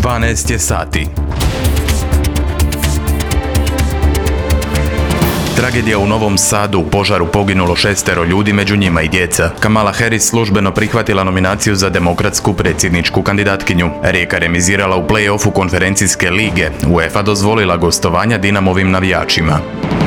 12 je sati. Tragedija u Novom Sadu, u požaru poginulo 6 ljudi, među njima i djeca. Kamala Harris službeno prihvatila nominaciju za demokratsku predsjedničku kandidatkinju. Rijeka remizirala u play-offu konferencijske lige. UEFA dozvolila gostovanja Dinamovim navijačima.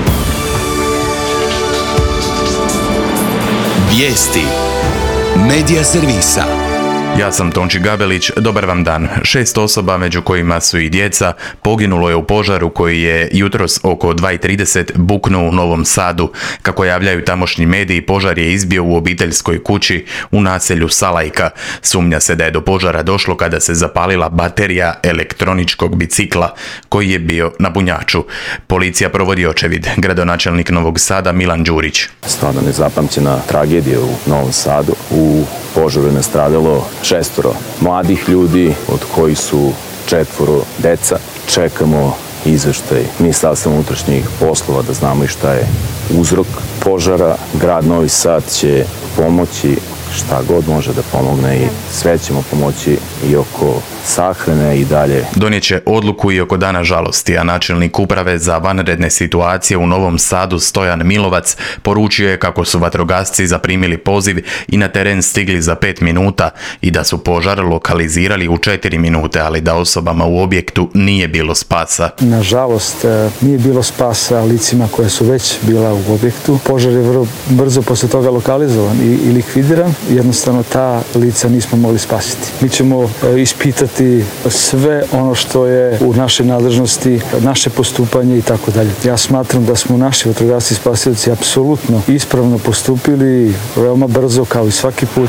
Vijesti Medija servisa. Ja sam Tonči Gabelić, dobar vam dan. 6 osoba, među kojima su i djeca, poginulo je u požaru koji je jutros oko 2:30 buknuo u Novom Sadu. Kako javljaju tamošnji mediji, požar je izbio u obiteljskoj kući u naselju Salajka. Sumnja se da je do požara došlo kada se zapalila baterija elektroničkog bicikla koji je bio na punjaču. Policija provodi očevid. Gradonačelnik Novog Sada Milan Đurić. Stvarno nezapamćena tragedija u Novom Sadu. U požaru je nastradalo 6 mladih ljudi, od kojih su 4 deca. Čekamo izveštaj Ministarstva unutrašnjih poslova da znamo i šta je uzrok požara. Grad Novi Sad će pomoći šta god može da pomogne i sve ćemo pomoći i oko sahrane i dalje. Donijet će odluku i oko dana žalosti, a načelnik uprave za vanredne situacije u Novom Sadu Stojan Milovac poručio je kako su vatrogasci zaprimili poziv i na teren stigli za 5 minuta i da su požar lokalizirali u 4 minute, ali da osobama u objektu nije bilo spasa. Nažalost, nije bilo spasa licima koja su već bila u objektu. Požar je vrlo brzo posle toga lokalizovan i likvidiran. Jednostavno ta lica nismo mogli spasiti. Mi ćemo ispitati sve ono što je u našoj nadležnosti, naše postupanje i tako dalje. Ja smatram da smo naši vatrogasci spasioci apsolutno ispravno postupili, veoma brzo kao i svaki put.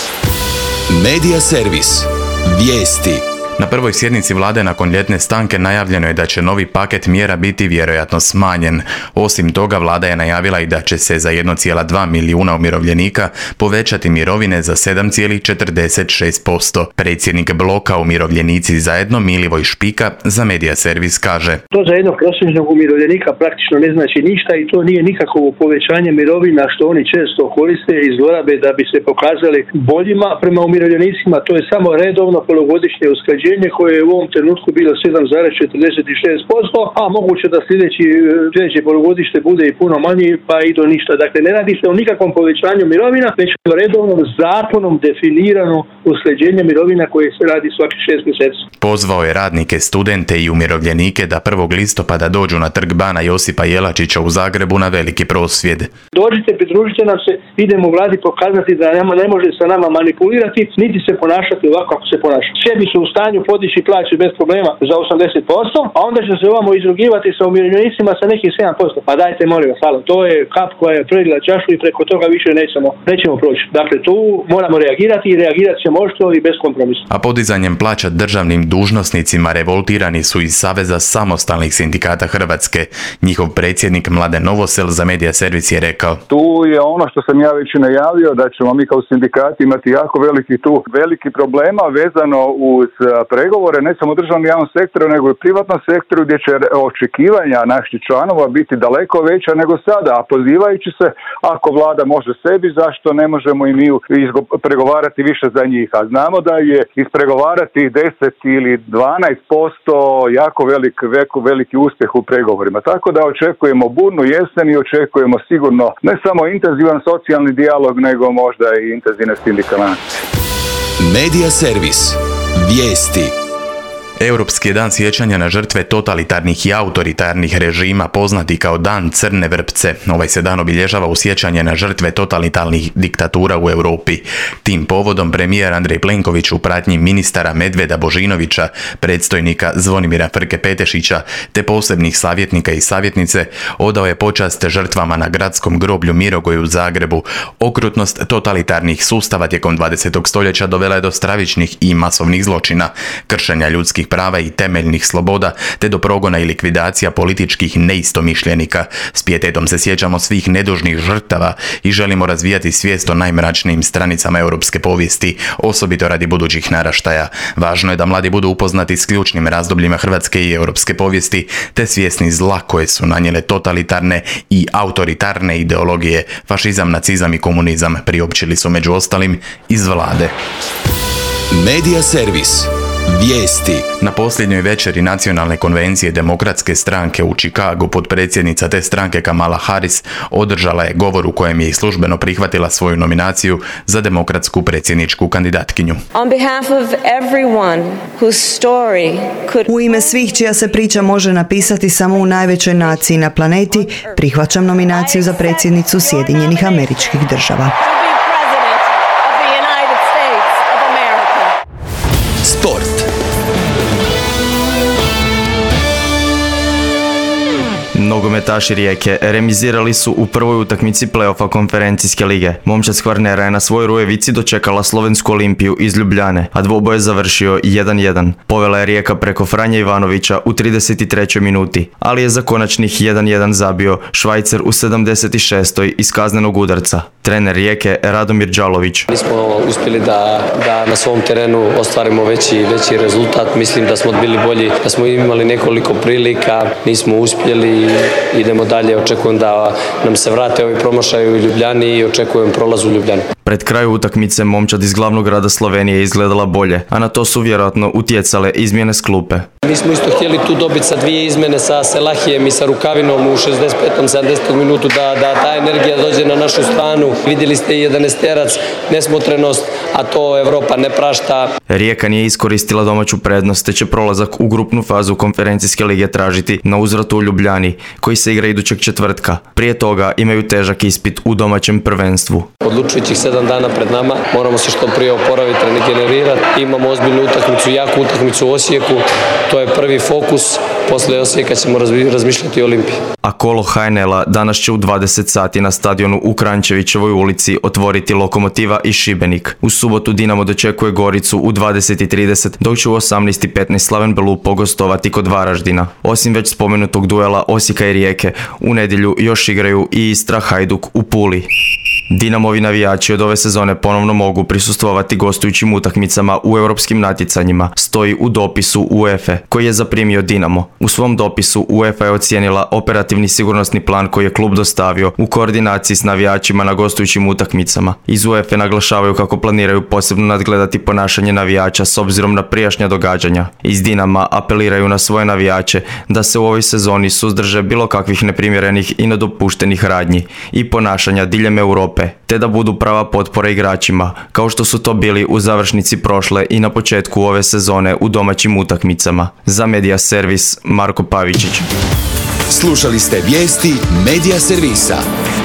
Medija servis. Vijesti. Na prvoj sjednici vlade nakon ljetne stanke najavljeno je da će novi paket mjera biti vjerojatno smanjen. Osim toga, vlada je najavila i da će se za 1,2 milijuna umirovljenika povećati mirovine za 7,46%. Predsjednik bloka Umirovljenici zajedno Milivoj Špika za Medija servis kaže: To za jednog prosječnog umirovljenika praktično ne znači ništa i to nije nikakvo povećanje mirovina što oni često koriste i zlorabe da bi se pokazali boljima prema umirovljenicima. To je samo redovno polugodišnje usklađenje koje je u ovom trenutku bilo 7,46%, a moguće da sljedeće polugodište bude i puno manji, pa i do ništa. Dakle, ne radi se o nikakvom povećanju mirovina, već o redovnom zakonom definirano usklađenje mirovina koje se radi svaki 6 mjeseci. Pozvao je radnike, studente i umirovljenike da 1. listopada dođu na trg Bana Josipa Jelačića u Zagrebu na veliki prosvjed. Dođite, pridružite nam se, idemo vladi pokazati da ne može sa nama manipulirati, niti se ponašati ovako kako se ponaša. Sebi su u stanju podići plaće bez problema za 80%, a onda će se ovamo izrugivati sa umirovljenicima sa nekih 7%. Pa dajte, molim vas, to je kap koja je prelila čašu i preko toga više nećemo proći. Dakle, tu moramo reagirati i reagirat ćemo oštro i bez kompromisa. A podizanjem plaća državnim dužnosnicima revoltirani su iz Saveza samostalnih sindikata Hrvatske. Njihov predsjednik Mladen Novosel za Medija servis je rekao: Tu je ono što sam ja već najavio, da ćemo mi kao sindikati imati jako veliki problema vezano uz pregovore, ne samo u državnom javnom sektoru, nego i u privatnom sektoru, gdje će očekivanja naših članova biti daleko veća nego sada, a pozivajući se, ako vlada može sebi, zašto ne možemo i mi pregovarati više za njih? A znamo da je ispregovarati 10 ili 12% jako veliki uspjeh u pregovorima. Tako da očekujemo burnu jesen i očekujemo sigurno ne samo intenzivan socijalni dijalog, nego možda i intenzivne sindikalne. Medija servis. Vijesti. Europski je dan sjećanja na žrtve totalitarnih i autoritarnih režima, poznati kao Dan Crne vrpce. Ovaj se dan obilježava u sjećanje na žrtve totalitarnih diktatura u Europi. Tim povodom premijer Andrej Plenković u pratnji ministara Medveda Božinovića, predstojnika Zvonimira Frke Petešića te posebnih savjetnika i savjetnice odao je počast žrtvama na gradskom groblju Mirogoj u Zagrebu. Okrutnost totalitarnih sustava tijekom 20. stoljeća dovela je do stravičnih i masovnih zločina, kršenja ljudskih prava i temeljnih sloboda, te do progona i likvidacija političkih neistomišljenika. S pijetetom se sjećamo svih nedužnih žrtava i želimo razvijati svijest o najmračnijim stranicama europske povijesti, osobito radi budućih naraštaja. Važno je da mladi budu upoznati s ključnim razdobljima hrvatske i europske povijesti, te svjesni zla koje su nanijele totalitarne i autoritarne ideologije, fašizam, nacizam i komunizam, priopćili su među ostalim iz vlade. Medija servis. Vijesti. Na posljednjoj večeri Nacionalne konvencije Demokratske stranke u Chicagu potpredsjednica te stranke Kamala Harris održala je govor u kojem je i službeno prihvatila svoju nominaciju za demokratsku predsjedničku kandidatkinju. U ime svih čija se priča može napisati samo u najvećoj naciji na planeti, prihvaćam nominaciju za predsjednicu Sjedinjenih Američkih Država. Sport. Nogometaši Rijeke remizirali su u prvoj utakmici play-offa konferencijske lige. Momčad s Kvarnera je na svojoj Rujevici dočekala Slovensku Olimpiju iz Ljubljane, a dvoboj je završio 1-1. Povela je Rijeka preko Franje Ivanovića u 33. minuti, ali je za konačnih 1-1 zabio Švajcer u 76. iz kaznenog udarca. Trener Rijeke Radomir Đalović. Nismo uspjeli da na svom terenu ostvarimo veći rezultat. Mislim da smo bili bolji, da smo imali nekoliko prilika, nismo uspjeli. Idemo dalje, očekujem da nam se vrate ovi promašaji u Ljubljani i očekujem prolaz u Ljubljani. Pred kraju utakmice momčad iz glavnog grada Slovenije izgledala bolje, a na to su vjerojatno utjecale izmjene s klupe. Mi smo isto htjeli tu dobiti sa dvije izmjene sa Selahijem i sa Rukavinom u 65. 70. minutu da ta energija dođe na našu stranu. Vidjeli ste i 11-terac, nesmotrenost, a to Evropa ne prašta. Rijeka nije iskoristila domaću prednost, te će prolazak u grupnu fazu konferencijske lige tražiti na uzvratu u Ljubljani, koji se igra idućeg četvrtka. Prije toga imaju težak ispit u domaćem prvenstvu. Odlučujućih 7 dana pred nama, moramo se što prije oporaviti, regenerirati. Imamo ozbiljnu utakmicu, jaku utakmicu u Osijeku, to je prvi fokus. Poslije Osijeka ćemo razmišljati o Olimpiji. A kolo HNL-a danas će u 20 sati na stadionu u Kranjčevićevoj ulici otvoriti Lokomotiva i Šibenik. U subotu Dinamo dočekuje Goricu u 20:30, dok će u 18:15 Slaven Belupo pogostovati kod Varaždina. Osim već spomenutog duela Osijeka i Rijeke, u nedjelju još igraju i Istra Hajduk u Puli. Dinamovi navijači od ove sezone ponovno mogu prisustvovati gostujućim utakmicama u europskim natjecanjima, stoji u dopisu UEFA koji je zaprimio Dinamo. U svom dopisu UEFA je ocijenila operativni sigurnosni plan koji je klub dostavio u koordinaciji s navijačima na gostujućim utakmicama. Iz UEFA naglašavaju kako planiraju posebno nadgledati ponašanje navijača s obzirom na prijašnja događanja. Iz Dinama apeliraju na svoje navijače da se u ovoj sezoni suzdrže bilo kakvih neprimjerenih i nedopuštenih radnji i ponašanja diljem Europe, te da budu prava potpora igračima, kao što su to bili u završnici prošle i na početku ove sezone u domaćim utakmicama. Za Media Servis, Marko Pavičić. Slušali ste vijesti Media Servisa.